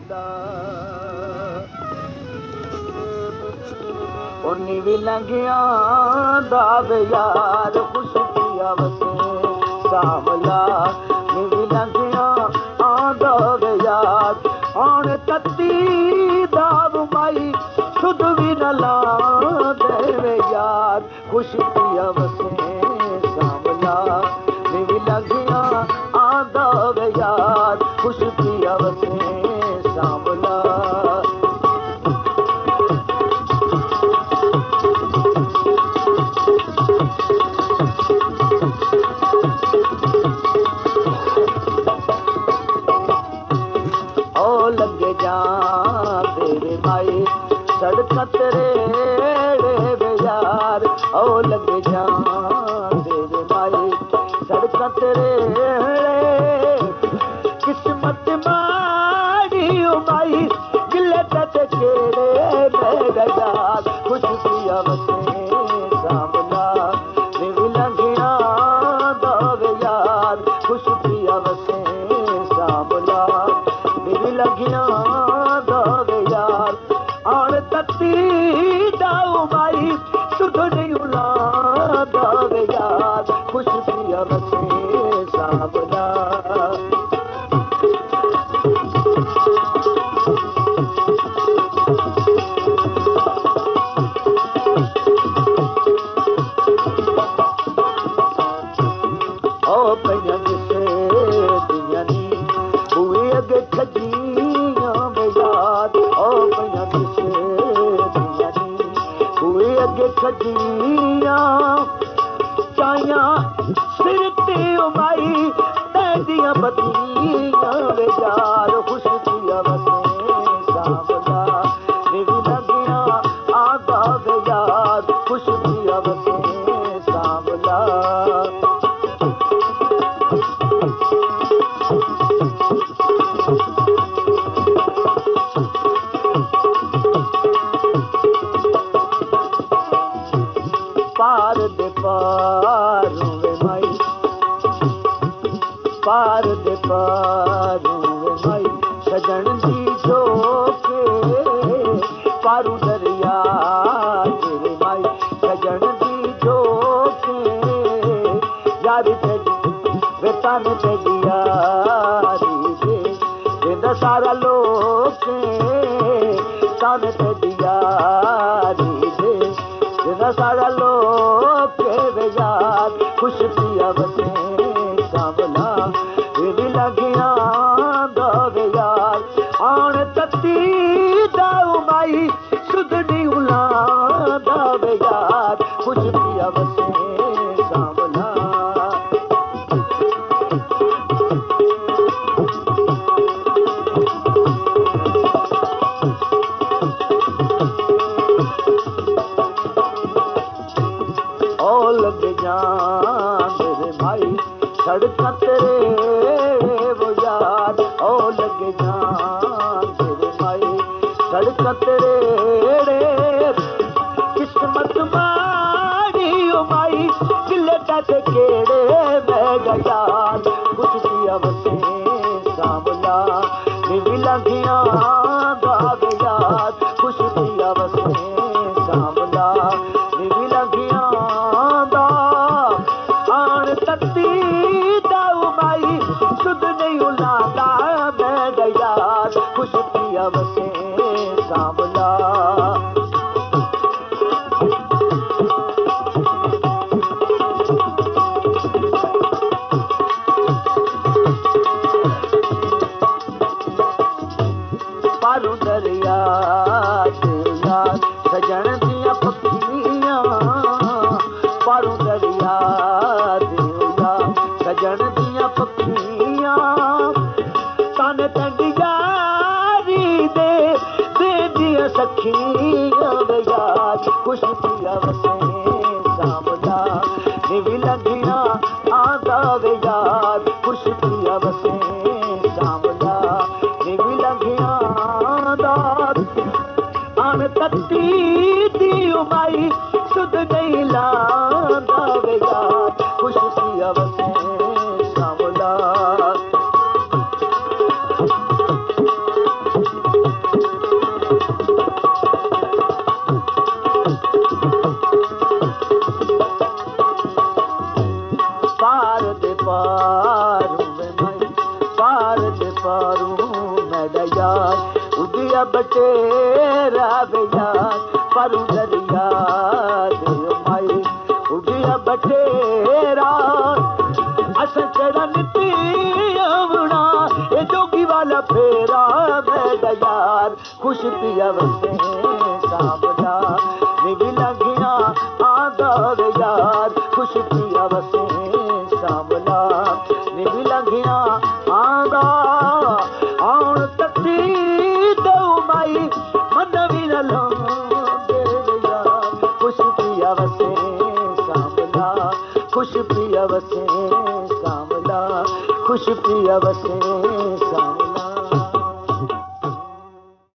सामला उन्नी भी लंघिया दाव यार खुश पिया वसे सामला नी भी लंघिया दाव यार आन तत्ती दाव माई सुध भी न ला देवे यार खुश पिया वसे सामला नी भी लंघिया दाव यार खुश पिया वसे सामला लगे जा तेरे माई सड़क तेरे यार ओ लगे जा तेरे माई सड़क तेरे किस्मत माड़ी ओ माई गिले ते केड़े मेरे यार खुश पिया वसे सामला नी लंघिया दाव यार खुश पिया वसे सामला लगिया दाव यार आन तत्ती दाव माई सुध नहीं उला दाव यार खुश पिया वसे सामला ओ पैया जिसे दिया नी हुए अगे खजिया याद ओ पैया किसे दिया नी हुए अगे खजिया चाया सिर ते माई तेदिया बतिया यार खुश पिया वसे सामला नी भी लगिया दाव यार खुश पिया वसे सामला पार दे पारू वे माई पार दे पारू वे माई सजन दी जोके पारू दरिया तेरे माई सजन दी जोके यारी तेरी बेतान तेरी यारी दे जिंदा सारा लोके तान तेरी यारी दे जिंदा सारा लोग यार खुश पिया वसे सामला ये भी लगिया दाव यार आन तत्ती दाव माई सुध नहीं उला दाव यार खुश पिया वसे सामला लगे जा मेरे भाई सड़क तेरे वो यार ओ लगे जा तेरे भाई सड़क तेरे किस्मत मारी ओ माई गिले ते केड़े मैं यार कुछ पिया वसे सामला नी भी लंघिया दाव यार खुश पिया वसे सामला नी भी लंघिया आन तत्ती दाव माई सुध नहीं उलादा मैं यार खुश पिया वसे सामला पारू दरिया यार सजन दिया पखिया पारू दरिया सजन दिया पखिया तन तंडियारी दे दिया सखिया यार खुश पिया वसे सामला नी भी लंघिया दाव यार खुश पिया वसे सामला नी भी लंघिया दाव आन तत्ती दी माई सुध नहीं ला दाव यार खुश पिया वसे सामला पारू मेरा यार उदिया बटेरा यार पारू दरिया दे माई उदिया बटेरा असन तेरा निती आवना ए जोगी वाला फेरा मेरा यार खुश पिया वसे सामना निवी लगिया आंदा यार खुश पिया वसे सामना निवी लगिया आंदा आउण तती दऊ माई मन भी न लांदे यार खुश पिया वसे सामना खुश पिया वसे सामना खुश पिया वसे